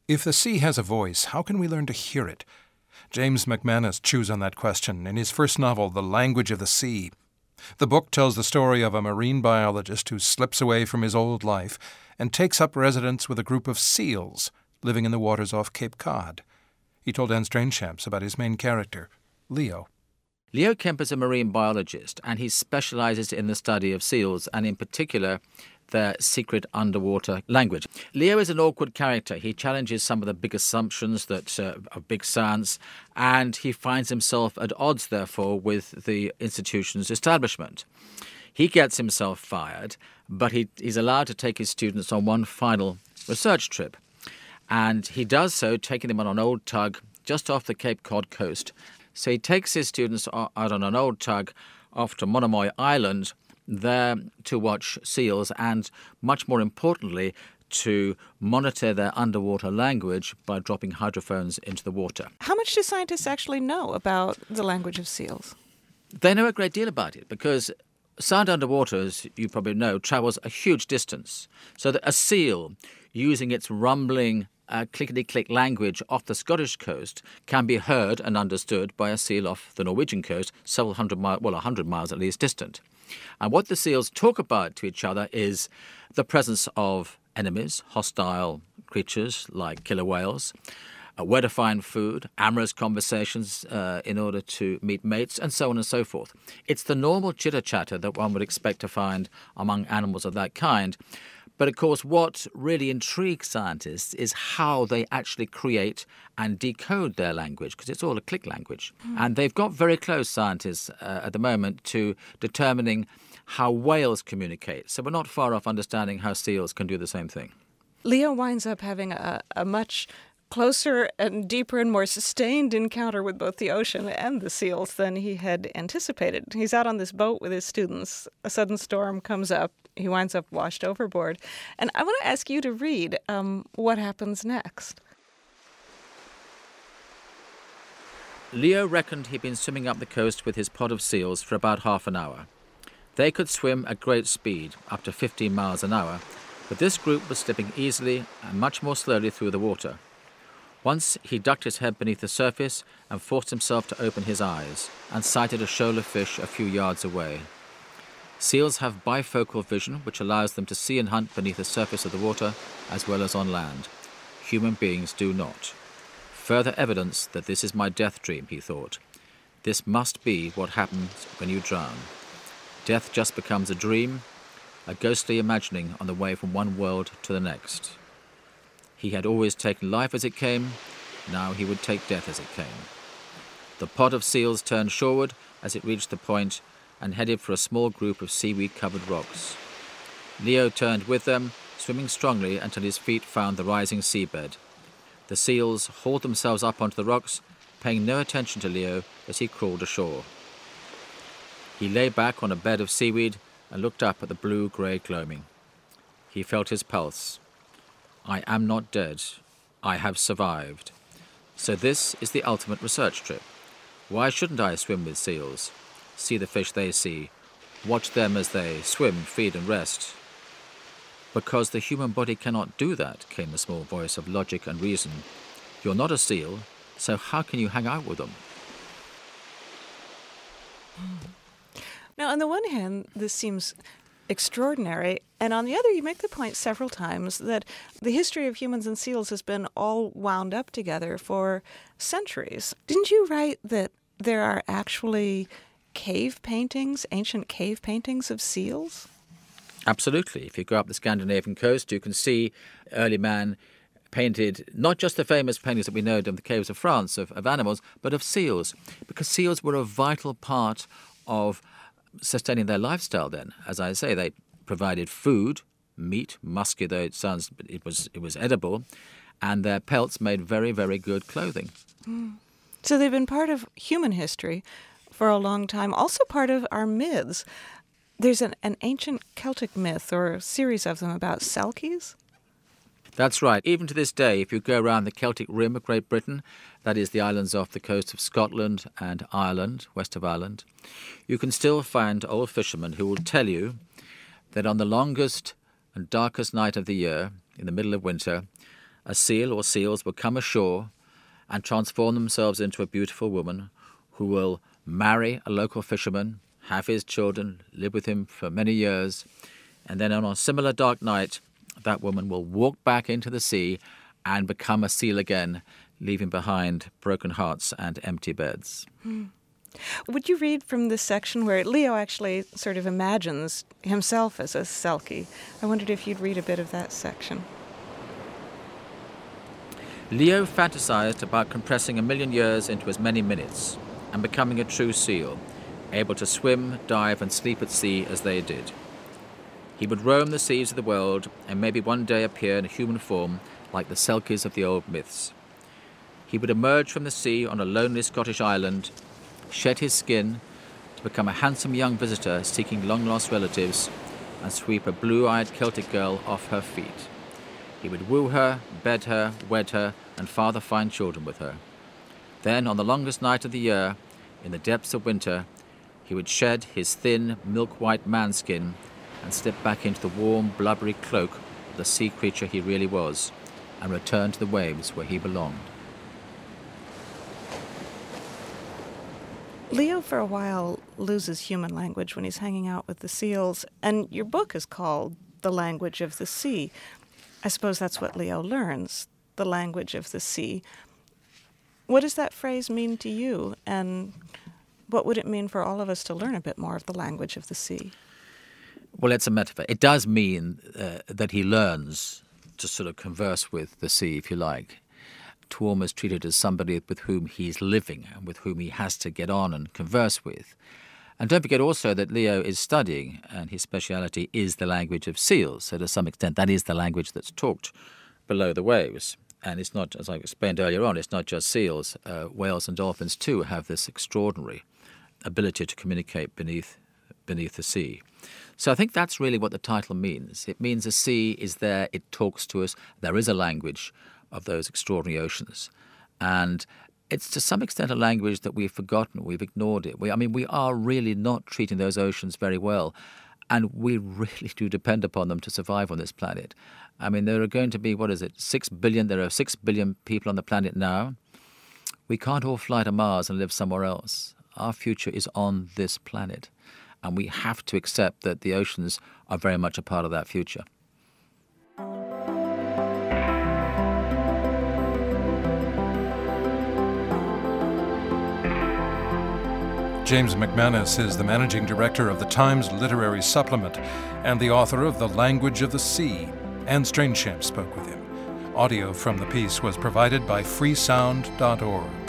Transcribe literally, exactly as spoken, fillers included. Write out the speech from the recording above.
If the sea has a voice, how can we learn to hear it? James McManus chews on that question in his first novel, The Language of the Sea. The book tells the story of a marine biologist who slips away from his old life and takes up residence with a group of seals living in the waters off Cape Cod. He told Anne Strangeshamps about his main character, Leo. Leo Kemp is a marine biologist, and he specializes in the study of seals, and in particular their secret underwater language. Leo is an awkward character. He challenges some of the big assumptions that uh, of big science, and he finds himself at odds, therefore, with the institution's establishment. He gets himself fired, but he, he's allowed to take his students on one final research trip. And he does so, taking them on an old tug just off the Cape Cod coast. So he takes his students out on an old tug off to Monomoy Island, there to watch seals and, much more importantly, to monitor their underwater language by dropping hydrophones into the water. How much do scientists actually know about the language of seals? They know a great deal about it because sound underwater, as you probably know, travels a huge distance. So that a seal, using its rumbling, uh, clickety-click language off the Scottish coast, can be heard and understood by a seal off the Norwegian coast, several hundred miles, well, a hundred miles at least distant. And what the seals talk about to each other is the presence of enemies, hostile creatures like killer whales, uh, where to find food, amorous conversations uh, in order to meet mates, and so on and so forth. It's the normal chitter-chatter that one would expect to find among animals of that kind. But, of course, what really intrigues scientists is how they actually create and decode their language, because it's all a click language. Mm. And they've got very close, scientists, uh, at the moment, to determining how whales communicate. So we're not far off understanding how seals can do the same thing. Leo winds up having a, a much closer and deeper and more sustained encounter with both the ocean and the seals than he had anticipated. He's out on this boat with his students. A sudden storm comes up. He winds up washed overboard. And I want to ask you to read um, what happens next. Leo reckoned he'd been swimming up the coast with his pod of seals for about half an hour. They could swim at great speed, up to fifteen miles an hour, but this group was slipping easily and much more slowly through the water. Once he ducked his head beneath the surface and forced himself to open his eyes, and sighted a shoal of fish a few yards away. Seals have bifocal vision, which allows them to see and hunt beneath the surface of the water as well as on land. Human beings do not. Further evidence that this is my death dream, he thought. This must be what happens when you drown. Death just becomes a dream, a ghostly imagining on the way from one world to the next. He had always taken life as it came, now he would take death as it came. The pod of seals turned shoreward as it reached the point and headed for a small group of seaweed-covered rocks. Leo turned with them, swimming strongly until his feet found the rising seabed. The seals hauled themselves up onto the rocks, paying no attention to Leo as he crawled ashore. He lay back on a bed of seaweed and looked up at the blue-grey gloaming. He felt his pulse. I am not dead. I have survived. So this is the ultimate research trip. Why shouldn't I swim with seals? See the fish they see. Watch them as they swim, feed and rest. Because the human body cannot do that, came the small voice of logic and reason. You're not a seal, so how can you hang out with them? Now, on the one hand, this seems extraordinary, and on the other, you make the point several times that the history of humans and seals has been all wound up together for centuries. Didn't you write that there are actually cave paintings, ancient cave paintings of seals? Absolutely. If you go up the Scandinavian coast, you can see early man painted not just the famous paintings that we know of the caves of France of, of animals, but of seals, because seals were a vital part of sustaining their lifestyle then. As I say, they provided food, meat, musky though it sounds, but it was, it was edible, and their pelts made very, very good clothing. Mm. So they've been part of human history for a long time, also part of our myths. There's an, an ancient Celtic myth, or a series of them, about selkies. That's right. Even to this day, if you go around the Celtic rim of Great Britain, that is the islands off the coast of Scotland and Ireland, west of Ireland, you can still find old fishermen who will tell you that on the longest and darkest night of the year, in the middle of winter, a a seal or seals will come ashore and transform themselves into a beautiful woman who will marry a local fisherman, have his children, live with him for many years, and then on a similar dark night, that woman will walk back into the sea and become a seal again, leaving behind broken hearts and empty beds. Hmm. Would you read from this section where Leo actually sort of imagines himself as a Selkie? I wondered if you'd read a bit of that section. Leo fantasized about compressing a million years into as many minutes and becoming a true seal, able to swim, dive, and sleep at sea as they did. He would roam the seas of the world and maybe one day appear in human form like the Selkies of the old myths. He would emerge from the sea on a lonely Scottish island, shed his skin to become a handsome young visitor seeking long-lost relatives, and sweep a blue-eyed Celtic girl off her feet. He would woo her, bed her, wed her, and father fine children with her. Then, on the longest night of the year, in the depths of winter, he would shed his thin, milk-white manskin and slip back into the warm, blubbery cloak of the sea creature he really was, and return to the waves where he belonged. Leo, for a while, loses human language when he's hanging out with the seals, and your book is called The Language of the Sea. I suppose that's what Leo learns, the language of the sea. What does that phrase mean to you, and what would it mean for all of us to learn a bit more of the language of the sea? Well, it's a metaphor. It does mean uh, that he learns to sort of converse with the sea, if you like, to almost treat it as somebody with whom he's living and with whom he has to get on and converse with. And don't forget also that Leo is studying, and his speciality is the language of seals. So to some extent, that is the language that's talked below the waves. And it's not, as I explained earlier on, it's not just seals. Uh, whales and dolphins, too, have this extraordinary ability to communicate beneath beneath the sea. So I think that's really what the title means. It means the sea is there, it talks to us. There is a language of those extraordinary oceans. And it's to some extent a language that we've forgotten, we've ignored it. We, I mean, we are really not treating those oceans very well, and we really do depend upon them to survive on this planet. I mean, there are going to be, what is it, six billion, there are six billion people on the planet now. We can't all fly to Mars and live somewhere else. Our future is on this planet, and we have to accept that the oceans are very much a part of that future. James McManus is the managing director of the Times Literary Supplement and the author of The Language of the Sea. Anne Strainchamp spoke with him. Audio from the piece was provided by freesound dot org.